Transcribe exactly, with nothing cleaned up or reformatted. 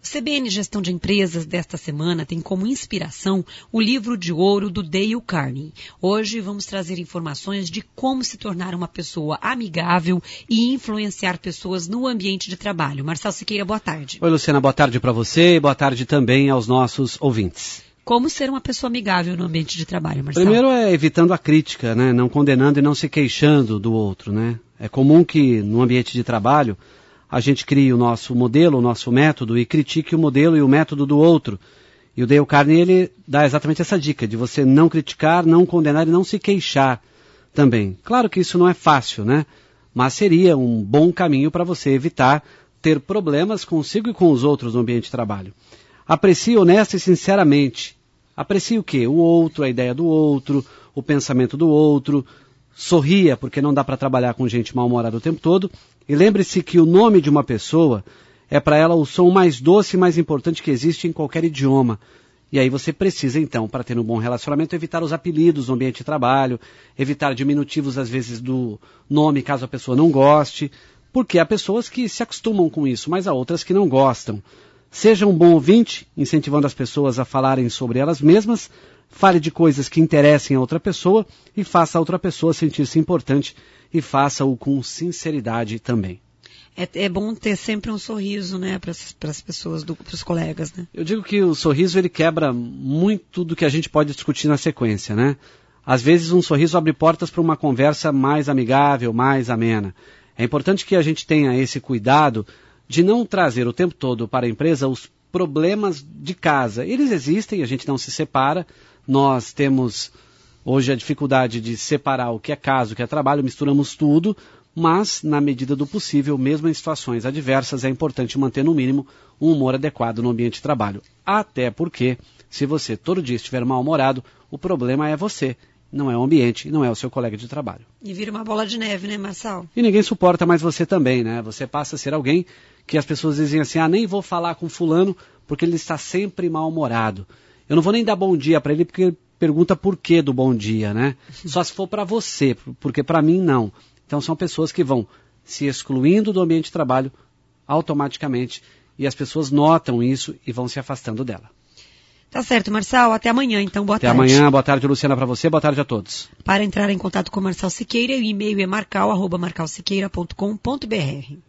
C B N Gestão de Empresas desta semana tem como inspiração o livro de ouro do Dale Carnegie. Hoje vamos trazer informações de como se tornar uma pessoa amigável e influenciar pessoas no ambiente de trabalho. Marcelo Siqueira, boa tarde. Oi, Luciana, boa tarde para você e boa tarde também aos nossos ouvintes. Como ser uma pessoa amigável no ambiente de trabalho, Marcelo? Primeiro é evitando a crítica, né? Não condenando e não se queixando do outro, né? É comum que no ambiente de trabalho a gente crie o nosso modelo, o nosso método e critique o modelo e o método do outro. E o Dale Carnegie, ele dá exatamente essa dica de você não criticar, não condenar e não se queixar também. Claro que isso não é fácil, né? Mas seria um bom caminho para você evitar ter problemas consigo e com os outros no ambiente de trabalho. Aprecie honesta e sinceramente. Aprecie o quê? O outro, a ideia do outro, o pensamento do outro. Sorria, porque não dá para trabalhar com gente mal-humorada o tempo todo. E lembre-se que o nome de uma pessoa é para ela o som mais doce e mais importante que existe em qualquer idioma. E aí você precisa, então, para ter um bom relacionamento, evitar os apelidos no ambiente de trabalho, evitar diminutivos, às vezes, do nome, caso a pessoa não goste, porque há pessoas que se acostumam com isso, mas há outras que não gostam. Seja um bom ouvinte, incentivando as pessoas a falarem sobre elas mesmas, fale de coisas que interessem a outra pessoa e faça a outra pessoa sentir-se importante e faça-o com sinceridade também. É, é bom ter sempre um sorriso, né, para as pessoas, para os colegas, né? Eu digo que o sorriso, ele quebra muito do que a gente pode discutir na sequência, né? Às vezes um sorriso abre portas para uma conversa mais amigável, mais amena. É importante que a gente tenha esse cuidado de não trazer o tempo todo para a empresa os problemas de casa. Eles existem, a gente não se separa. Nós temos hoje a dificuldade de separar o que é casa, o que é trabalho, misturamos tudo, mas na medida do possível, mesmo em situações adversas, é importante manter no mínimo um humor adequado no ambiente de trabalho. Até porque, se você todo dia estiver mal-humorado, o problema é você. Não é o ambiente, não é o seu colega de trabalho. E vira uma bola de neve, né, Marcelo? E ninguém suporta mais você também, né? Você passa a ser alguém que as pessoas dizem assim, ah, nem vou falar com fulano porque ele está sempre mal-humorado. Eu não vou nem dar bom dia para ele porque ele pergunta por que do bom dia, né? Só se for para você, porque para mim não. Então são pessoas que vão se excluindo do ambiente de trabalho automaticamente e as pessoas notam isso e vão se afastando dela. Tá certo, Marcelo. Até amanhã, então. Boa Até tarde. Até amanhã. Boa tarde, Luciana, para você. Boa tarde a todos. Para entrar em contato com o Marcelo Siqueira, o e-mail é marcal arroba marcal siqueira ponto com ponto br.